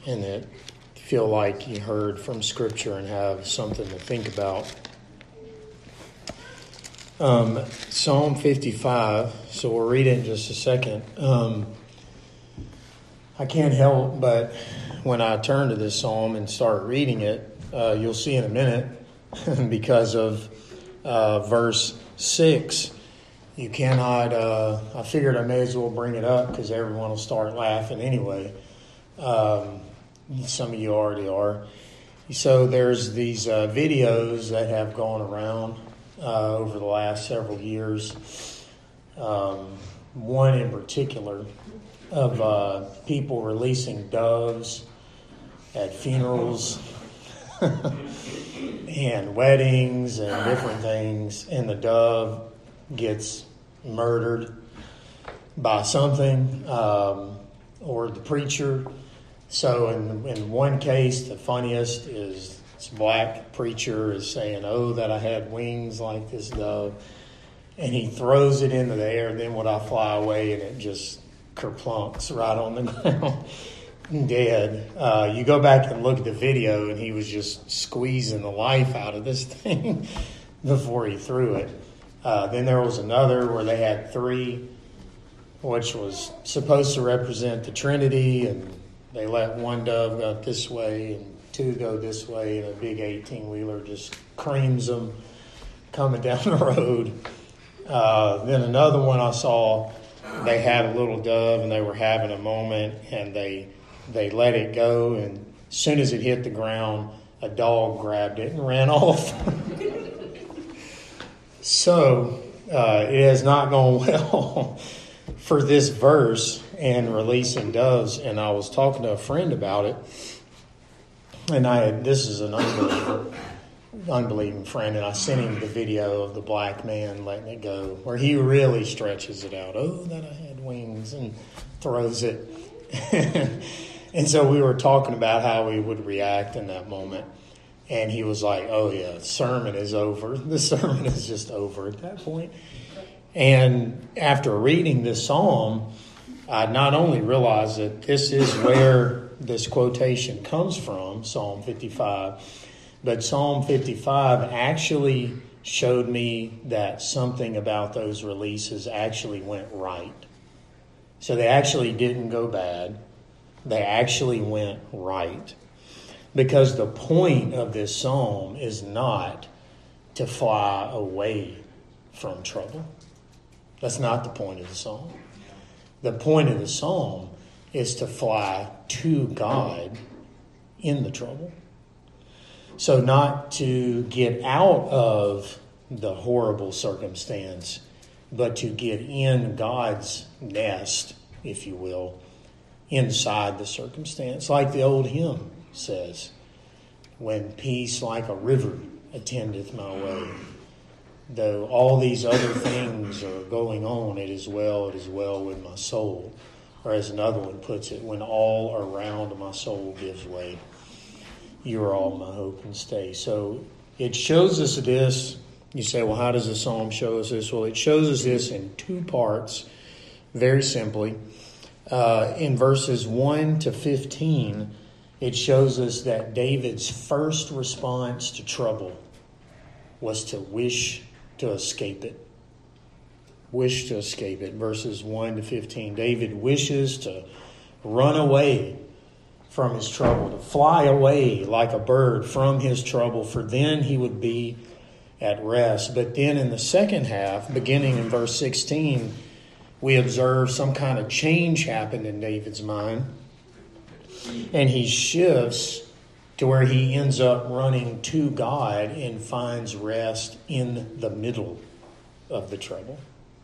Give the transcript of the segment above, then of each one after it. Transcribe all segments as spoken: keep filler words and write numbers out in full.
and that feel like you heard from Scripture and have something to think about. Um, Psalm fifty-five, so we'll read it in just a second. Um, I can't help but when I turn to this psalm and start reading it, uh, you'll see in a minute, because of uh, verse six, you cannot, uh, I figured I may as well bring it up because everyone will start laughing anyway. Um, some of you already are. So there's these uh, videos that have gone around uh, over the last several years. Um, one in particular of uh, people releasing doves at funerals and weddings and different things, and the dove gets murdered by something, um, or the preacher. So in, in one case, the funniest is this black preacher is saying, "Oh, that I had wings like this dove," and he throws it into the air, and then would I fly away, and it just kerplunks right on the ground, dead. Uh, you go back and look at the video, and he was just squeezing the life out of this thing before he threw it. Uh, then there was another where they had three, which was supposed to represent the Trinity, and they let one dove go this way and two go this way, and a big eighteen-wheeler just creams them coming down the road. Uh, then another one I saw, they had a little dove, and they were having a moment, and they they let it go, and as soon as it hit the ground, a dog grabbed it and ran off. So uh, it has not gone well for this verse and releasing doves. And I was talking to a friend about it, and I had, this is an unbeliever, unbelieving friend, and I sent him the video of the black man letting it go, where he really stretches it out. "Oh, that I had wings," and throws it. And so we were talking about how we would react in that moment. And he was like, "Oh, yeah, the sermon is over. The sermon is just over at that point." And after reading this psalm, I not only realized that this is where this quotation comes from, Psalm fifty-five, but Psalm fifty-five actually showed me that something about those releases actually went right. So they actually didn't go bad. They actually went right. Because the point of this psalm is not to fly away from trouble. That's not the point of the psalm. The point of the psalm is to fly to God in the trouble. So not to get out of the horrible circumstance, but to get in God's nest, if you will, inside the circumstance. Like the old hymn says, "When peace like a river attendeth my way, though all these other things are going on, it is well, it is well with my soul." Or as another one puts it, "When all around my soul gives way, you are all my hope and stay." So it shows us this. You say, well, how does the psalm show us this? Well, it shows us this in two parts, very simply. Uh, in verses one to fifteen, it shows us that David's first response to trouble was to wish to escape it. Wish to escape it. Verses one to fifteen. David wishes to run away from his trouble, to fly away like a bird from his trouble, for then he would be at rest. But then in the second half, beginning in verse sixteen, we observe some kind of change happened in David's mind. And he shifts to where he ends up running to God and finds rest in the middle of the trouble.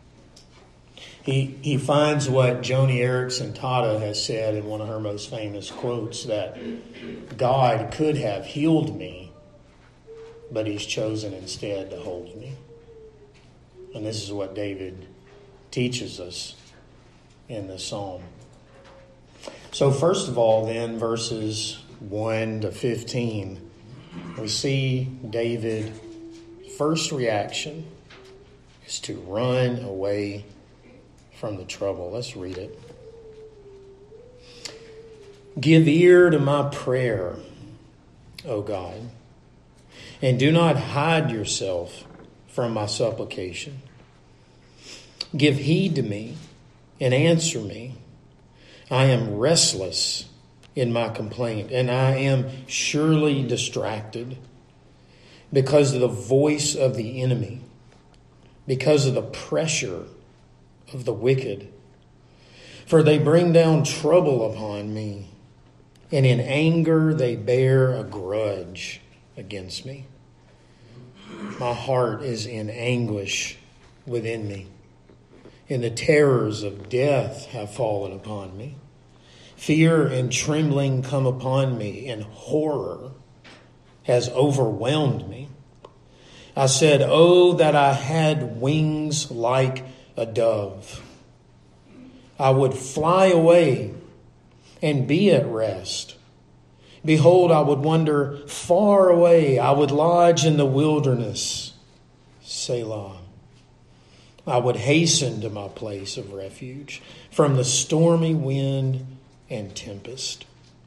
He he finds what Joni Eareckson Tada has said in one of her most famous quotes, that God could have healed me, but he's chosen instead to hold me. And this is what David teaches us in the psalm. So first of all, then, verses one to fifteen, we see David's first reaction is to run away from the trouble. Let's read it. Give ear to my prayer, O God, and do not hide yourself from my supplication. Give heed to me and answer me. I am restless in my complaint, and I am surely distracted because of the voice of the enemy, because of the pressure of the wicked. For they bring down trouble upon me, and in anger they bear a grudge against me. My heart is in anguish within me, and the terrors of death have fallen upon me. Fear and trembling come upon me, and horror has overwhelmed me. I said, oh, that I had wings like a dove. I would fly away and be at rest. Behold, I would wander far away. I would lodge in the wilderness. Selah. I would hasten to my place of refuge from the stormy wind and tempest.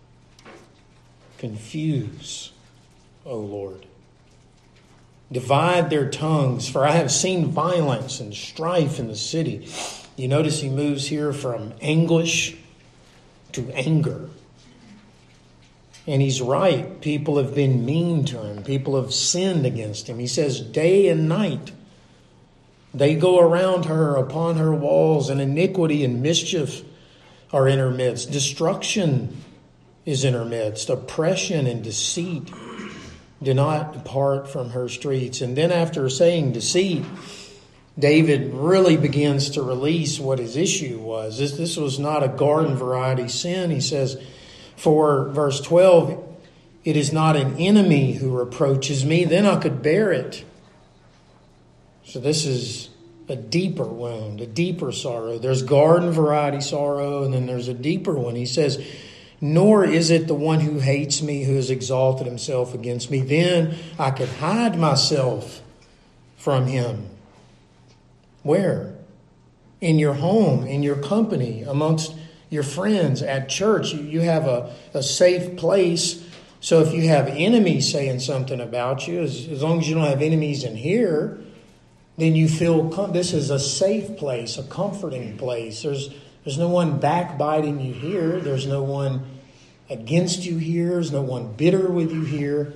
Confuse, O Lord. Divide their tongues, for I have seen violence and strife in the city. You notice he moves here from anguish to anger. And he's right. People have been mean to him. People have sinned against him. He says, day and night they go around her upon her walls, and iniquity and mischief are in her midst. Destruction is in her midst. Oppression and deceit do not depart from her streets. And then after saying deceit, David really begins to release what his issue was. This, this was not a garden variety sin. He says, for verse twelve, it is not an enemy who reproaches me, then I could bear it. So this is a deeper wound, a deeper sorrow. There's garden variety sorrow, and then there's a deeper one. He says, nor is it the one who hates me who has exalted himself against me. Then I could hide myself from him. Where? In your home, in your company, amongst your friends, at church. You have a, a safe place. So if you have enemies saying something about you, as, as long as you don't have enemies in here, then you feel com- this is a safe place, a comforting place. There's there's no one backbiting you here. There's no one against you here. There's no one bitter with you here.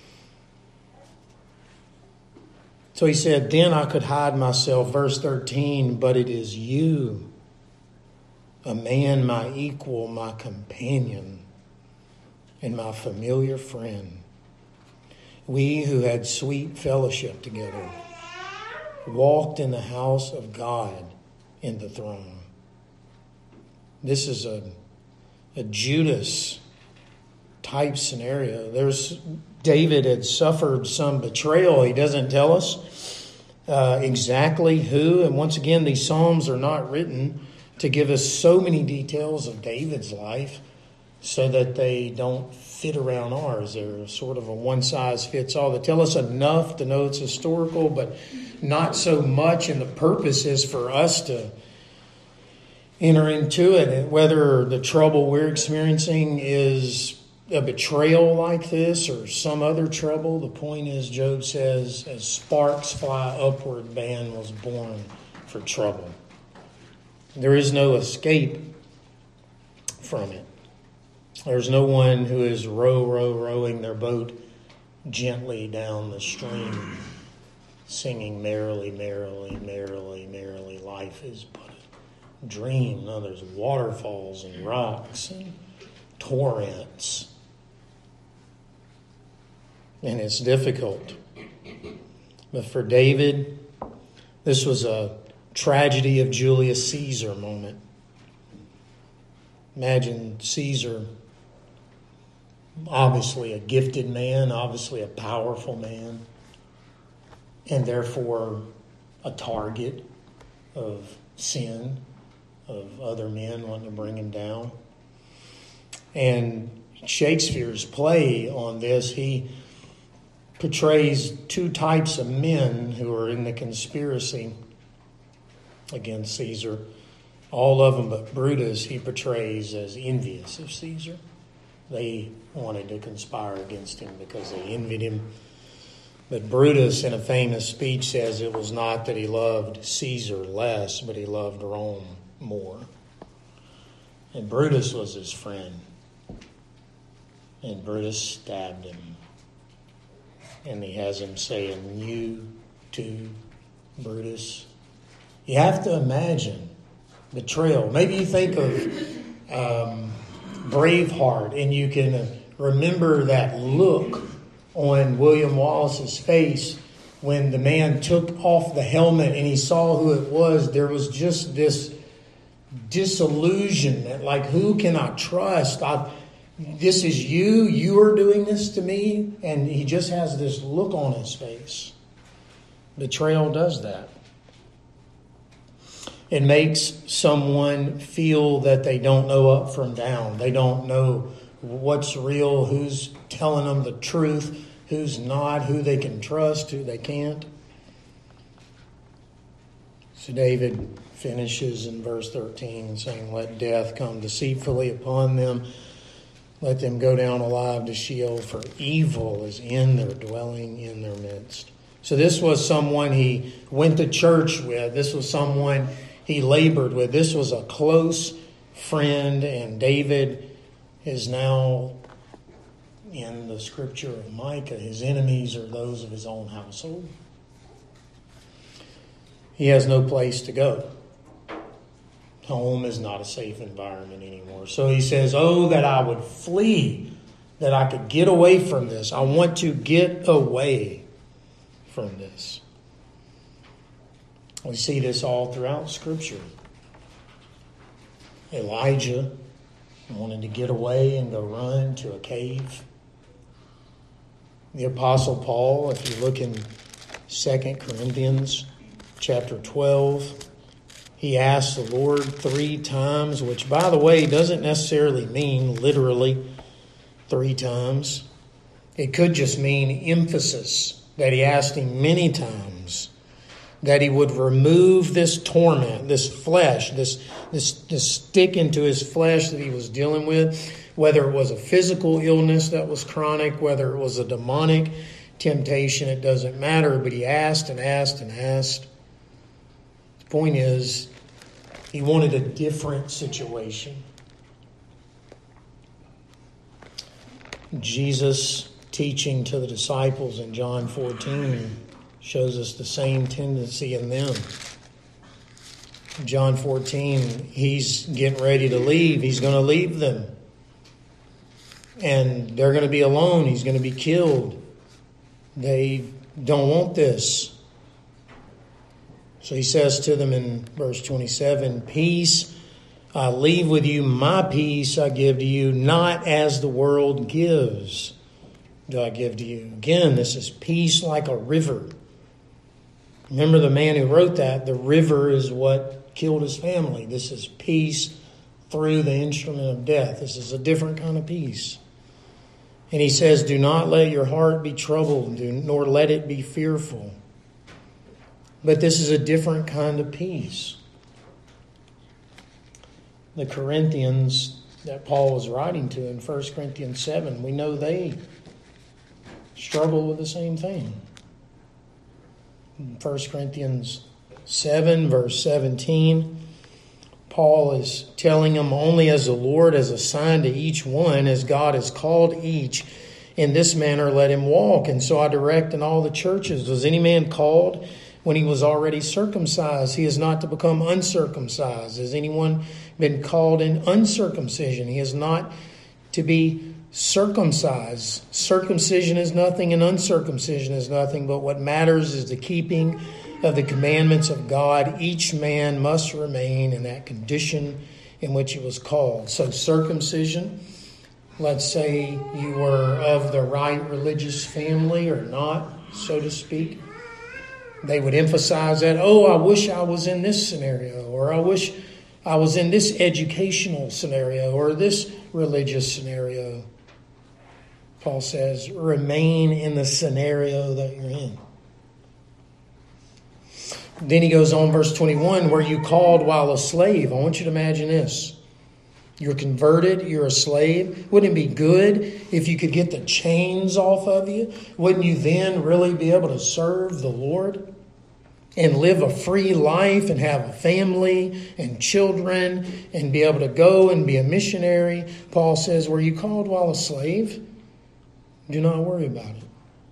So he said, then I could hide myself. Verse thirteen, but it is you, a man, my equal, my companion, and my familiar friend. We who had sweet fellowship together walked in the house of God in the throne. This is a, a Judas type scenario. There's David had suffered some betrayal. He doesn't tell us uh, exactly who. And once again, these Psalms are not written to give us so many details of David's life so that they don't fit around ours. They're sort of a one-size-fits-all. They tell us enough to know it's historical, but not so much. And the purpose is for us to enter into it. And whether the trouble we're experiencing is a betrayal like this or some other trouble, the point is, Job says, as sparks fly upward, man was born for trouble. There is no escape from it. There's no one who is row, row, rowing their boat gently down the stream, singing merrily, merrily, merrily, merrily. Life is but a dream. No, there's waterfalls and rocks and torrents. And it's difficult. But for David, this was a tragedy of Julius Caesar moment. Imagine Caesar, obviously a gifted man, obviously a powerful man, and therefore a target of sin, of other men wanting to bring him down. And Shakespeare's play on this, he portrays two types of men who are in the conspiracy against Caesar. All of them but Brutus he portrays as envious of Caesar. They wanted to conspire against him because they envied him. But Brutus, in a famous speech, says it was not that he loved Caesar less, but he loved Rome more. And Brutus was his friend. And Brutus stabbed him. And he has him saying, "You too, Brutus." You have to imagine betrayal. Maybe you think of um, Braveheart, and you can remember that look on William Wallace's face when the man took off the helmet and he saw who it was. There was just this disillusionment, like, who can I trust? I've, this is you. You are doing this to me. And he just has this look on his face. Betrayal does that. It makes someone feel that they don't know up from down. They don't know what's real, who's telling them the truth, who's not, who they can trust, who they can't. So David finishes in verse thirteen saying, "Let death come deceitfully upon them. Let them go down alive to Sheol, for evil is in their dwelling in their midst." So this was someone he went to church with. This was someone he labored with. This was a close friend, and David is now, in the scripture of Micah, his enemies are those of his own household. He has no place to go. Home is not a safe environment anymore. So he says, "Oh, that I would flee, that I could get away from this. I want to get away from this." We see this all throughout Scripture. Elijah wanted to get away and go run to a cave. The Apostle Paul, if you look in Second Corinthians chapter twelve, he asked the Lord three times, which, by the way, doesn't necessarily mean literally three times. It could just mean emphasis, that he asked him many times that he would remove this torment, this flesh, this, this, this stick into his flesh that he was dealing with, whether it was a physical illness that was chronic, whether it was a demonic temptation, it doesn't matter. But he asked and asked and asked. The point is, he wanted a different situation. Jesus teaching to the disciples in John fourteen shows us the same tendency in them. John fourteen, he's getting ready to leave. He's going to leave them. And they're going to be alone. He's going to be killed. They don't want this. So he says to them in verse twenty-seven, "Peace I leave with you, my peace I give to you, not as the world gives do I give to you." Again, this is peace like a river. Remember the man who wrote that, the river is what killed his family. This is peace through the instrument of death. This is a different kind of peace. And he says, "Do not let your heart be troubled, nor let it be fearful." But this is a different kind of peace. The Corinthians that Paul was writing to in First Corinthians seven, we know they struggle with the same thing. In First Corinthians seven, verse seventeen, Paul is telling them, "Only as the Lord has assigned to each one, as God has called each, in this manner let him walk. And so I direct in all the churches. Was any man called when he was already circumcised? He is not to become uncircumcised. Has anyone been called in uncircumcision? He is not to be circumcised. Circumcision is nothing and uncircumcision is nothing, but what matters is the keeping of the commandments of God. Each man must remain in that condition in which he was called." So circumcision, let's say you were of the right religious family or not, so to speak, they would emphasize that, "Oh, I wish I was in this scenario," or "I wish I was in this educational scenario," or this religious scenario. Paul says, remain in the scenario that you're in. Then he goes on, verse twenty-one, "Were you called while a slave?" I want you to imagine this. You're converted. You're a slave. Wouldn't it be good if you could get the chains off of you? Wouldn't you then really be able to serve the Lord and live a free life and have a family and children and be able to go and be a missionary? Paul says, were you called while a slave? Do not worry about it.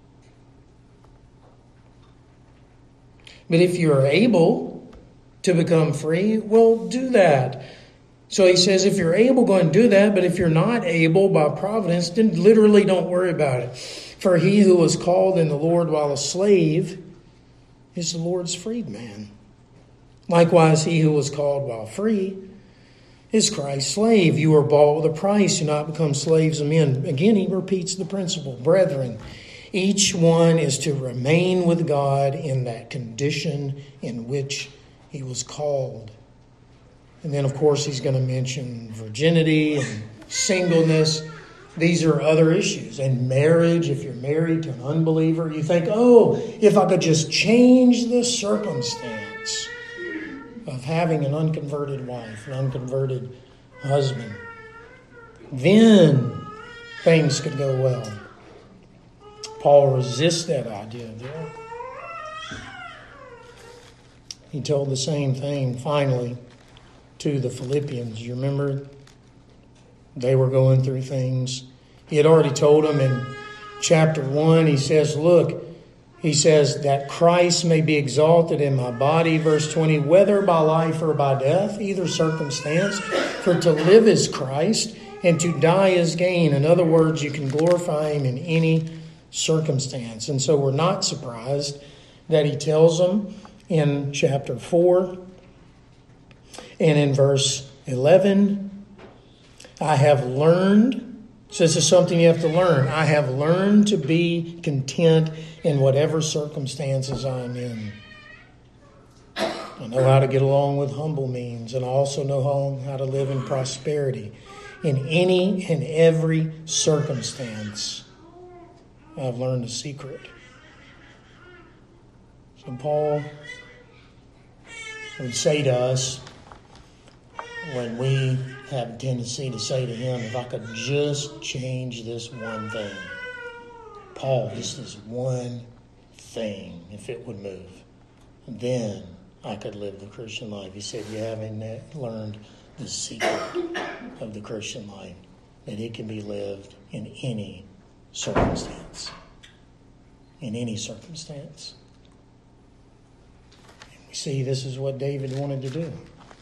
But if you're able to become free, well, do that. So he says, if you're able, go and do that. But if you're not able by providence, then literally don't worry about it. For he who was called in the Lord while a slave is the Lord's freedman. Likewise, he who was called while free is Christ's slave. You were bought with a price. Do not become slaves of men. Again, he repeats the principle. Brethren, each one is to remain with God in that condition in which he was called. And then, of course, he's going to mention virginity and singleness. These are other issues. And marriage, if you're married to an unbeliever, you think, oh, if I could just change the circumstance of having an unconverted wife, an unconverted husband, then things could go well. Paul resists that idea there. He told the same thing, finally, to the Philippians. You remember? They were going through things. He had already told them in chapter one, he says, look, he says that Christ may be exalted in my body, verse twenty, whether by life or by death, either circumstance, for to live is Christ and to die is gain. In other words, you can glorify him in any circumstance. And so we're not surprised that he tells them in chapter four and in verse eleven, I have learned, so this is something you have to learn. I have learned to be content in whatever circumstances I'm in. I know how to get along with humble means, and I also know how, how to live in prosperity. In any and every circumstance, I've learned a secret. So Paul would say to us, when we have a tendency to say to him, if I could just change this one thing, Paul, just this one thing, if it would move, then I could live the Christian life. He said, you haven't learned the secret of the Christian life, that it can be lived in any circumstance. In any circumstance. And we see this is what David wanted to do.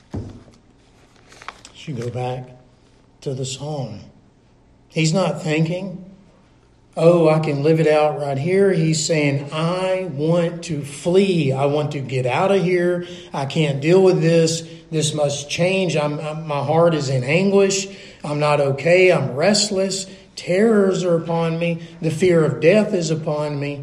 You go back to the psalm. He's not thinking, oh, I can live it out right here. He's saying, I want to flee. I want to get out of here. I can't deal with this. This must change. I'm, I'm, my heart is in anguish. I'm not okay. I'm restless. Terrors are upon me. The fear of death is upon me.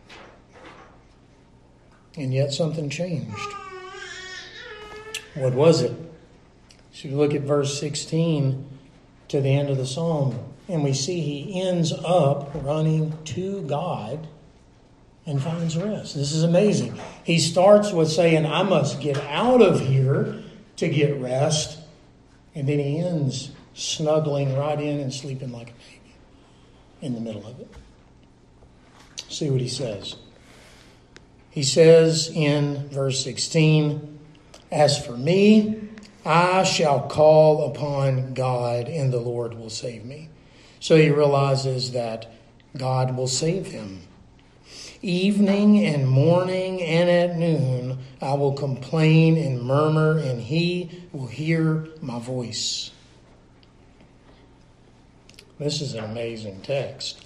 And yet something changed. What was it? So you look at verse sixteen to the end of the psalm, and we see he ends up running to God and finds rest. This is amazing. He starts with saying, I must get out of here to get rest. And then he ends snuggling right in and sleeping like a baby in the middle of it. See what he says. He says in verse sixteen, as for me, I shall call upon God and the Lord will save me. So he realizes that God will save him. Evening and morning and at noon, I will complain and murmur, and he will hear my voice. This is an amazing text.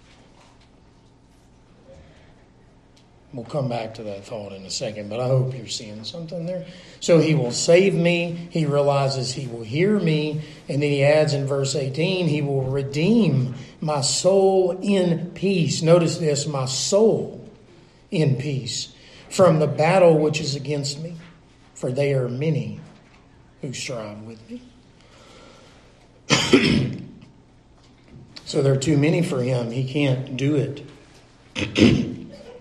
We'll come back to that thought in a second, but I hope you're seeing something there. So he will save me. He realizes he will hear me. And then he adds in verse eighteen, he will redeem my soul in peace. Notice this, my soul in peace from the battle which is against me. For they are many who strive with me. So there are too many for him. He can't do it.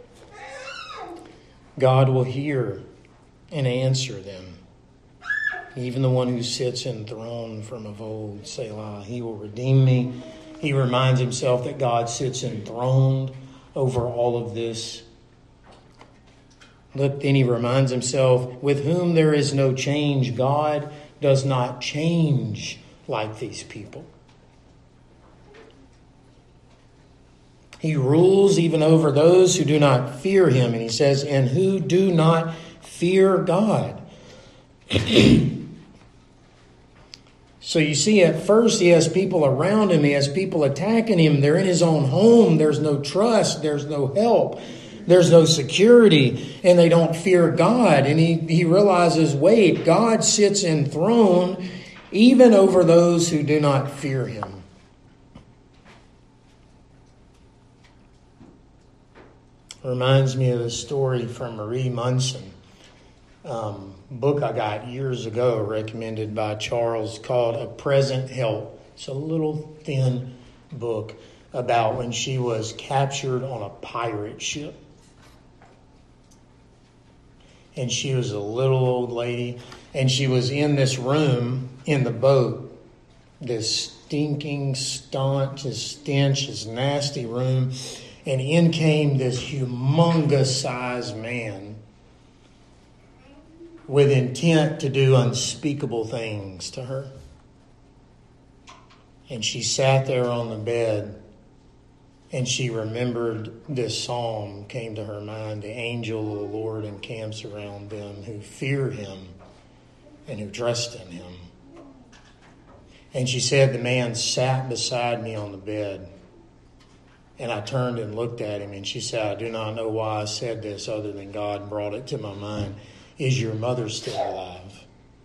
God will hear and answer them. even the one who sits enthroned from of old, Selah. He will redeem me. He reminds himself that God sits enthroned over all of this. Look, then he reminds himself, with whom there is no change. God does not change like these people. He rules even over those who do not fear him. And he says, and who do not fear God. So you see, at first he has people around him. He has people attacking him. They're in his own home. There's no trust. There's no help. There's no security. And they don't fear God. And he, he realizes, wait, God sits enthroned even over those who do not fear him. Reminds me of a story from Marie Munson. Um, book I got years ago, recommended by Charles, called A Present Help. It's a little thin book about when she was captured on a pirate ship. And she was a little old lady, and she was in this room in the boat, this stinking, staunch, this stench, this nasty room, and in came this humongous sized man with intent to do unspeakable things to her. And she sat there on the bed, and she remembered this psalm came to her mind. The angel of the Lord encamps around them who fear him and who trust in him. And she said, the man sat beside me on the bed, and I turned and looked at him, and she said, I do not know why I said this other than God brought it to my mind. Is your mother still alive?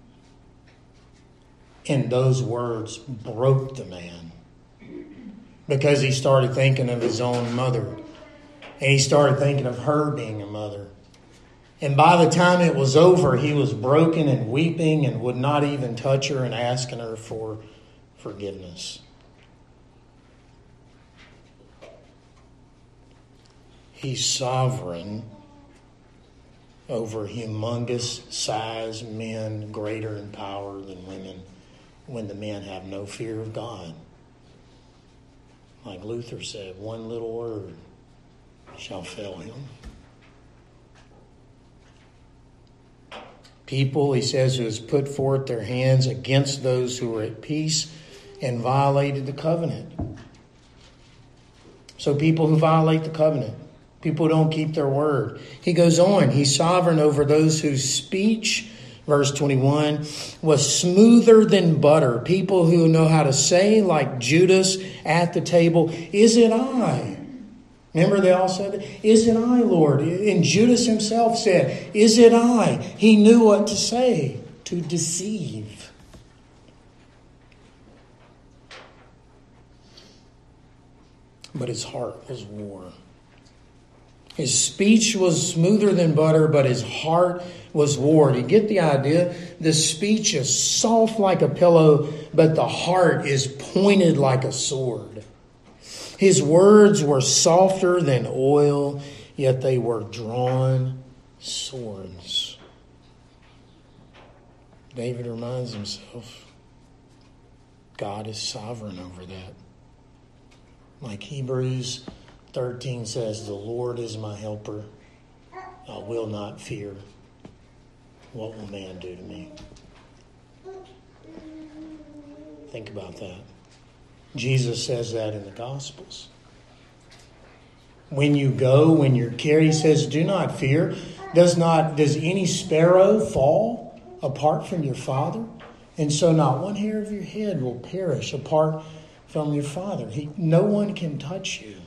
And those words broke the man, because he started thinking of his own mother, and he started thinking of her being a mother. And by the time it was over, he was broken and weeping and would not even touch her and asking her for forgiveness. He's sovereign over humongous sized men, greater in power than women, when the men have no fear of God. Like Luther said, one little word shall fail him. People, he says, who has put forth their hands against those who are at peace and violated the covenant. So people who violate the covenant. People who don't keep their word. He goes on. He's sovereign over those whose speech, verse twenty-one, was smoother than butter. People who know how to say, like Judas at the table, is it I? Remember they all said, is it I, Lord? And Judas himself said, is it I? He knew what to say, to deceive. But his heart was war. His speech was smoother than butter, but his heart was war. You get the idea? The speech is soft like a pillow, but the heart is pointed like a sword. His words were softer than oil, yet they were drawn swords. David reminds himself, God is sovereign over that. Like Hebrews thirteen says, the Lord is my helper. I will not fear. What will man do to me? Think about that. Jesus says that in the Gospels. When you go, when you're carried, he says, do not fear. Does not, does any sparrow fall apart from your Father? And so not one hair of your head will perish apart from your Father. He, no one can touch you.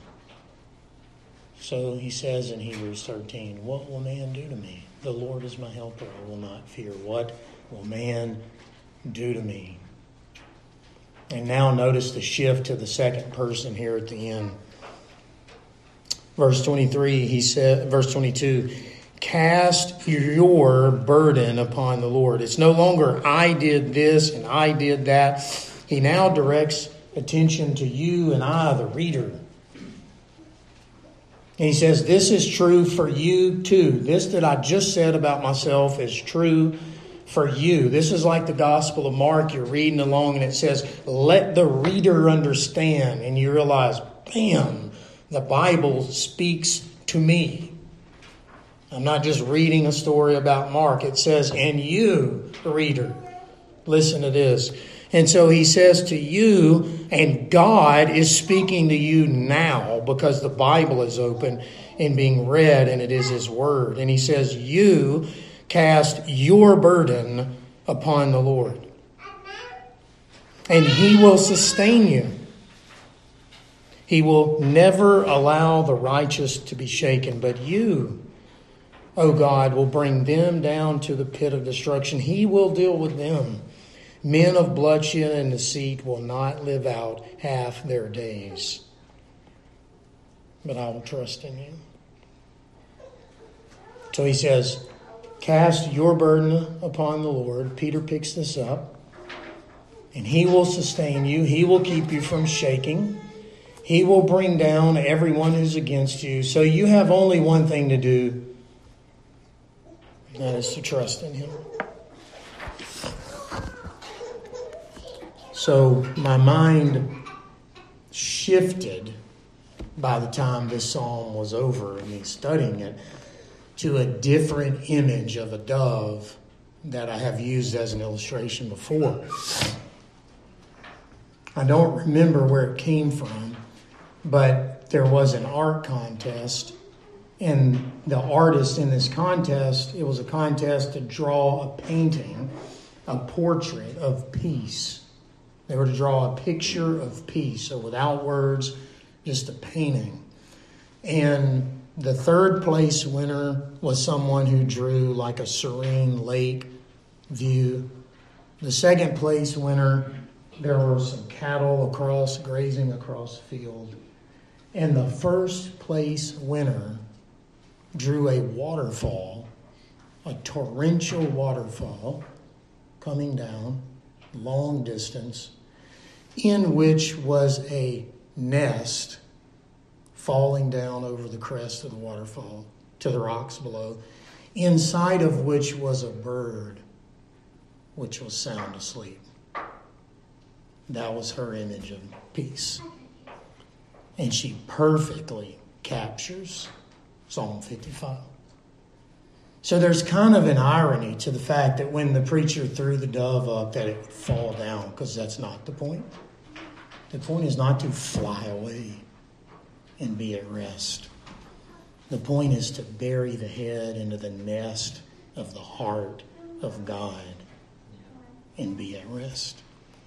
So he says in Hebrews thirteen, what will man do to me? The Lord is my helper. I will not fear. What will man do to me? And now notice the shift to the second person here at the end. Verse twenty-three, he said, verse twenty-two, cast your burden upon the Lord. It's no longer I did this and I did that. He now directs attention to you and I, the reader. And he says, this is true for you too. This that I just said about myself is true for you. This is like the Gospel of Mark. You're reading along and it says, let the reader understand. And you realize, bam, the Bible speaks to me. I'm not just reading a story about Mark. It says, and you, reader, listen to this. And so he says to you, and God is speaking to you now because the Bible is open and being read, and it is his word. And he says, you cast your burden upon the Lord, and he will sustain you. He will never allow the righteous to be shaken, but you, O God, will bring them down to the pit of destruction. He will deal with them. Men of bloodshed and deceit will not live out half their days. But I will trust in you. So he says, cast your burden upon the Lord. Peter picks this up. And he will sustain you. He will keep you from shaking. He will bring down everyone who's against you. So you have only one thing to do. And that is to trust in him. So my mind shifted by the time this psalm was over and me studying it to a different image of a dove that I have used as an illustration before. I don't remember where it came from, but there was an art contest, and the artist in this contest, it was a contest to draw a painting, a portrait of peace. They were to draw a picture of peace, so without words, just a painting. And the third place winner was someone who drew like a serene lake view. The second place winner, there were some cattle across, grazing across the field. And the first place winner drew a waterfall, a torrential waterfall coming down long distance, in which was a nest falling down over the crest of the waterfall to the rocks below, inside of which was a bird which was sound asleep. That was her image of peace. And she perfectly captures Psalm fifty-five. So there's kind of an irony to the fact that when the preacher threw the dove up, that it would fall down, because that's not the point. The point is not to fly away and be at rest. The point is to bury the head into the nest of the heart of God and be at rest.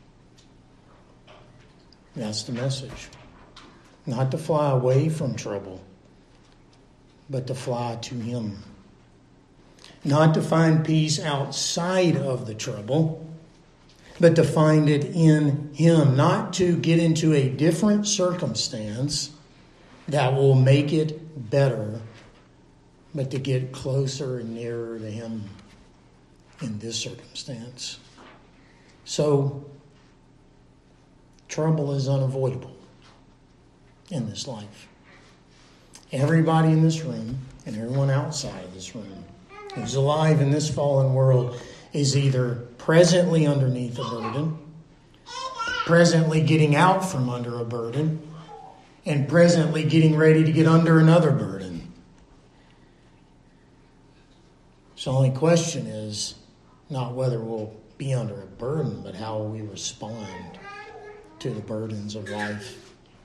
That's the message. Not to fly away from trouble, but to fly to him. Not to find peace outside of the trouble, but to find it in him. Not to get into a different circumstance that will make it better, but to get closer and nearer to him in this circumstance. So, trouble is unavoidable in this life. Everybody in this room and everyone outside of this room who's alive in this fallen world is either presently underneath a burden, presently getting out from under a burden, and presently getting ready to get under another burden. So the only question is not whether we'll be under a burden, but how will we respond to the burdens of life.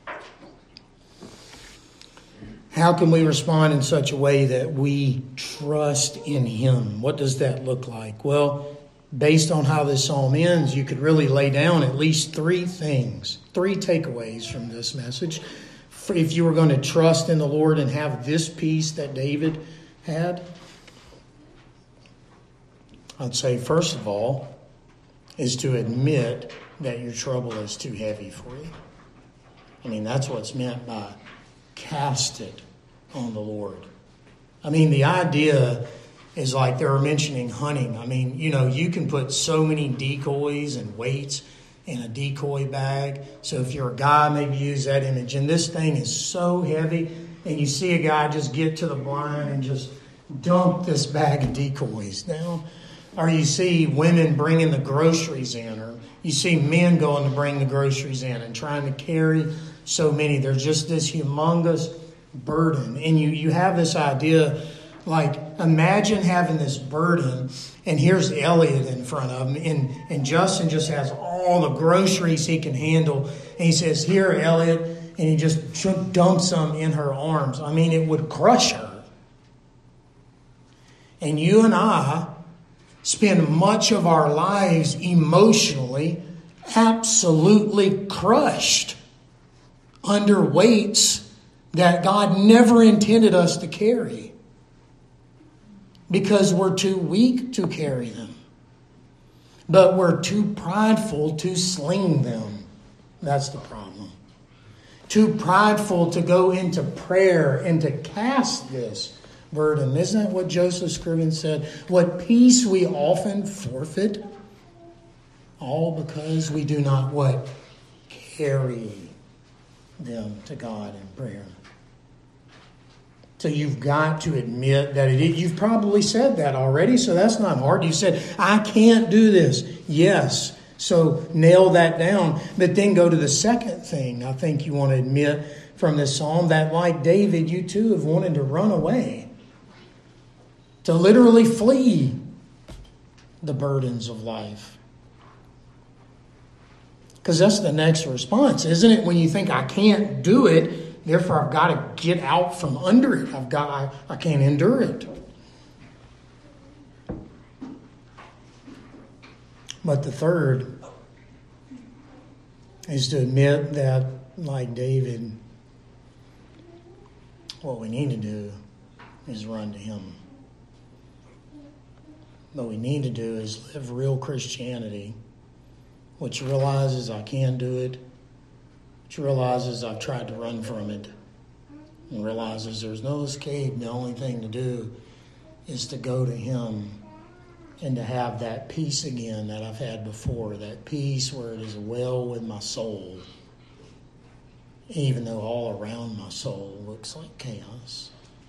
How can we respond in such a way that we trust in him? What does that look like? Well, based on how this psalm ends, you could really lay down at least three things, three takeaways from this message. If you were going to trust in the Lord and have this peace that David had, I'd say, first of all, is to admit that your trouble is too heavy for you. I mean, that's what's meant by cast it on the Lord. I mean, the idea is like they were mentioning hunting. I mean, you know, you can put so many decoys and weights in a decoy bag. So if you're a guy, maybe use that image. And this thing is so heavy, and you see a guy just get to the blind and just dump this bag of decoys down. or you see women bringing the groceries in, or you see men going to bring the groceries in and trying to carry so many. There's just this humongous burden. And you, you have this idea, like, imagine having this burden, and here's Elliot in front of him, and, and Justin just has all the groceries he can handle. And he says, "Here, Elliot," and he just dumps them in her arms. I mean, it would crush her. And you and I spend much of our lives emotionally absolutely crushed under weights that God never intended us to carry, because we're too weak to carry them. But we're too prideful to sling them. That's the problem. Too prideful to go into prayer and to cast this burden. Isn't that what Joseph Scriven said? What peace we often forfeit, all because we do not what? Carry them to God in prayer. So you've got to admit that it is. You've probably said that already, so that's not hard. You said, "I can't do this." Yes. So nail that down. But then go to the second thing I think you want to admit from this psalm, that like David, you too have wanted to run away. To literally flee the burdens of life. Because that's the next response, isn't it? When you think, "I can't do it, therefore I've got to get out from under it. I've got, I, I can't endure it." But the third is to admit that, like David, what we need to do is run to Him. What we need to do is live real Christianity, which realizes I can't do it, which realizes I've tried to run from it, and realizes there's no escape. The only thing to do is to go to Him and to have that peace again that I've had before, that peace where it is well with my soul, even though all around my soul looks like chaos.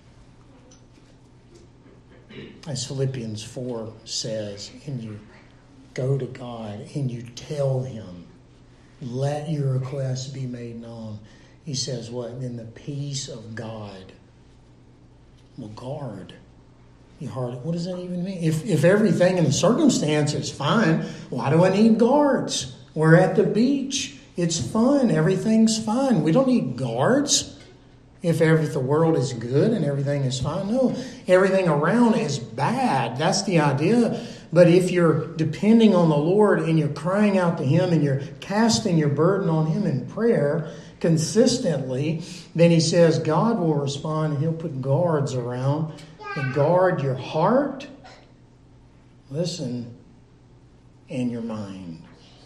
As Philippians four says, and you go to God and you tell Him, let your requests be made known. He says what? Then the peace of God will guard your heart. What does that even mean? If, if everything in the circumstance is fine, why do I need guards? We're at the beach. It's fun. Everything's fine. We don't need guards. If every, the world is good and everything is fine. No, everything around is bad. That's the idea. But if you're depending on the Lord and you're crying out to Him and you're casting your burden on Him in prayer consistently, then He says God will respond and He'll put guards around and guard your heart, listen, and your mind.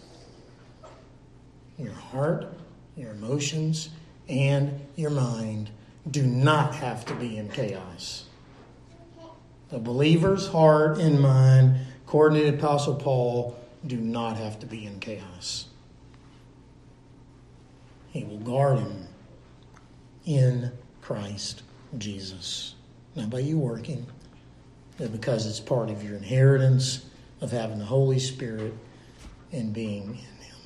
Your heart, your emotions, and your mind do not have to be in chaos. The believer's heart and mind, according to the Apostle Paul, do not have to be in chaos. He will guard him in Christ Jesus. Not by you working, but because it's part of your inheritance of having the Holy Spirit and being in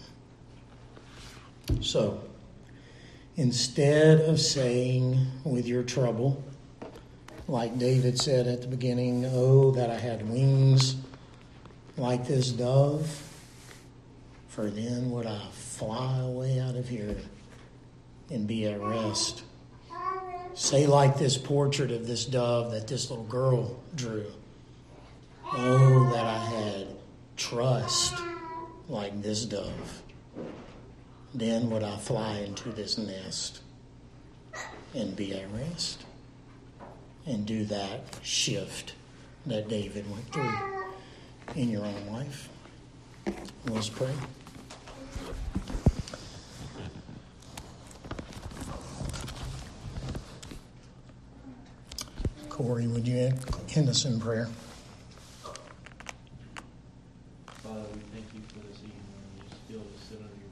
Him. So, instead of saying with your trouble, like David said at the beginning, "Oh, that I had wings like this dove, for then would I fly away out of here and be at rest." Say like this portrait of this dove that this little girl drew. "Oh, that I had trust like this dove. Then would I fly into this nest and be at rest." And do that shift that David went through in your own life. Let's pray. Corey, would you end us in prayer? Father, we thank you for this evening. You still to sit under your